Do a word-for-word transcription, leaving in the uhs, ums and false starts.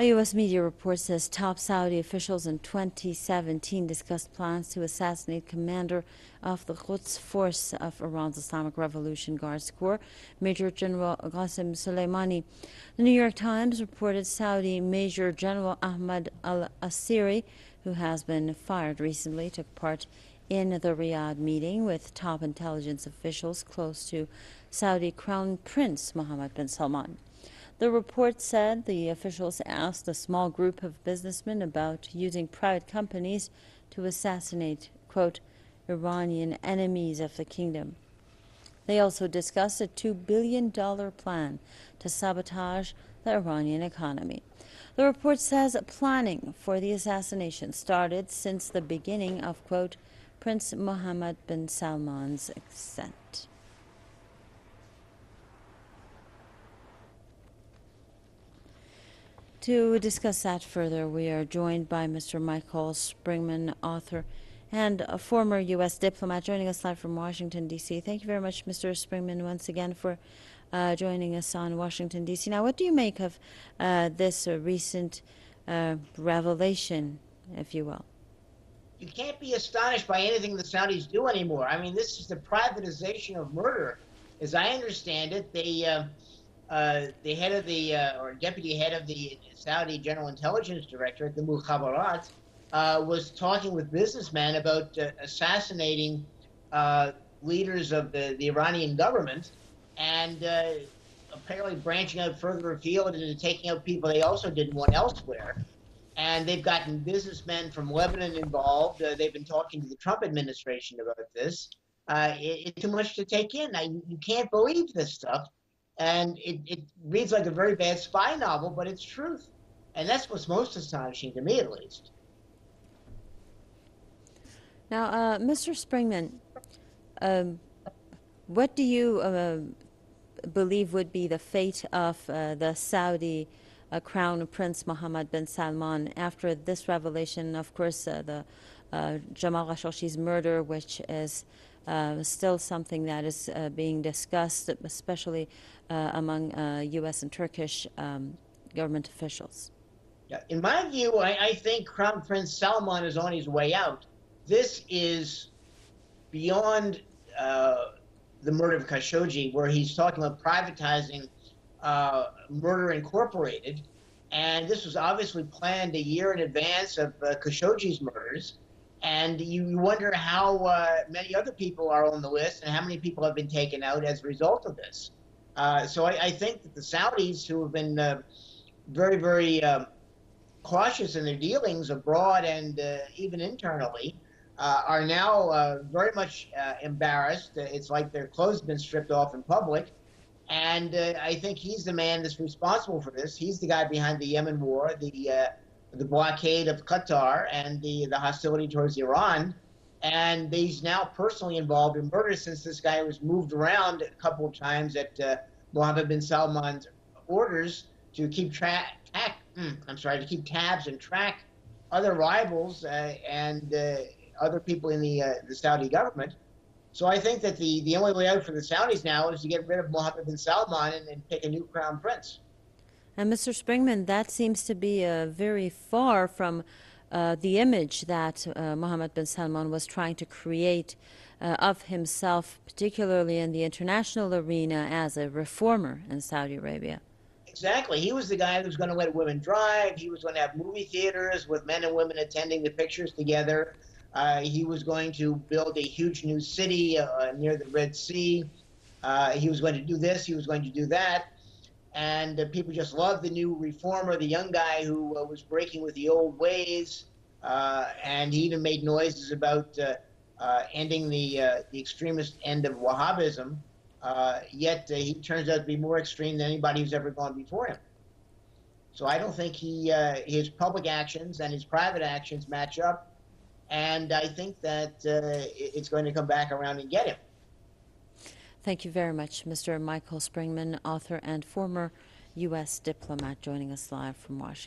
A U S media report says top Saudi officials in twenty seventeen discussed plans to assassinate commander of the Quds force of Iran's Islamic Revolution Guards Corps, Major General Qasem Soleimani. The New York Times reported Saudi Major General Ahmad al-Asiri, who has been fired recently, took part in the Riyadh meeting with top intelligence officials close to Saudi Crown Prince Mohammed bin Salman. The report said the officials asked a small group of businessmen about using private companies to assassinate, quote, Iranian enemies of the kingdom. They also discussed a two billion dollars plan to sabotage the Iranian economy. The report says planning for the assassination started since the beginning of, quote, Prince Mohammed bin Salman's ascent. To discuss that further, we are joined by Mister Michael Springman, author and a former U S diplomat, joining us live from Washington, D C Thank you very much, Mister Springman, once again for uh, joining us on Washington, D C Now, what do you make of uh, this uh, recent uh, revelation, if you will? You can't be astonished by anything the Saudis do anymore. I mean, this is the privatization of murder. As I understand it, they... Uh, Uh, the head of the, uh, or deputy head of the Saudi General Intelligence Directorate, the Mukhabarat, uh, was talking with businessmen about uh, assassinating uh, leaders of the, the Iranian government, and uh, apparently branching out further afield and taking out people they also didn't want elsewhere. And they've gotten businessmen from Lebanon involved. Uh, they've been talking to the Trump administration about this. Uh, it, it's too much to take in. I, you can't believe this stuff. And it, it reads like a very bad spy novel, but it's truth. And that's what's most astonishing to me, at least. Now, uh, Mister Springman, um, what do you uh, believe would be the fate of uh, the Saudi uh, Crown Prince Mohammed bin Salman after this revelation? Of course, uh, the uh, Jamal Khashoggi's murder, which is Uh, still something that is uh, being discussed, especially uh, among uh, U S and Turkish um, government officials. Yeah, in my view, I, I think Crown Prince Salman is on his way out. This is beyond uh, the murder of Khashoggi, where he's talking about privatizing uh, Murder Incorporated. And this was obviously planned a year in advance of uh, Khashoggi's murders. And you wonder how uh, many other people are on the list and how many people have been taken out as a result of this. Uh, so I, I think that the Saudis, who have been uh, very, very uh, cautious in their dealings abroad and uh, even internally, uh, are now uh, very much uh, embarrassed. It's like their clothes have been stripped off in public. And uh, I think he's the man that's responsible for this. He's the guy behind the Yemen war, the uh, the blockade of Qatar, and the, the hostility towards Iran. And he's now personally involved in murder since this guy was moved around a couple of times at uh, Mohammed bin Salman's orders to keep track, mm, I'm sorry, to keep tabs and track other rivals uh, and uh, other people in the, uh, the Saudi government. So I think that the, the only way out for the Saudis now is to get rid of Mohammed bin Salman and, and pick a new crown prince. And Mister Springman, that seems to be uh, very far from uh, the image that uh, Mohammed bin Salman was trying to create uh, of himself, particularly in the international arena, as a reformer in Saudi Arabia. Exactly. He was the guy who was going to let women drive. He was going to have movie theaters with men and women attending the pictures together. Uh, he was going to build a huge new city uh, near the Red Sea. Uh, he was going to do this. He was going to do that. And uh, people just loved the new reformer, the young guy who uh, was breaking with the old ways. Uh, and he even made noises about uh, uh, ending the, uh, the extremist end of Wahhabism. Uh, yet uh, he turns out to be more extreme than anybody who's ever gone before him. So I don't think he, uh, his public actions and his private actions match up. And I think that uh, it's going to come back around and get him. Thank you very much, Mister Michael Springman, author and former U S diplomat, joining us live from Washington.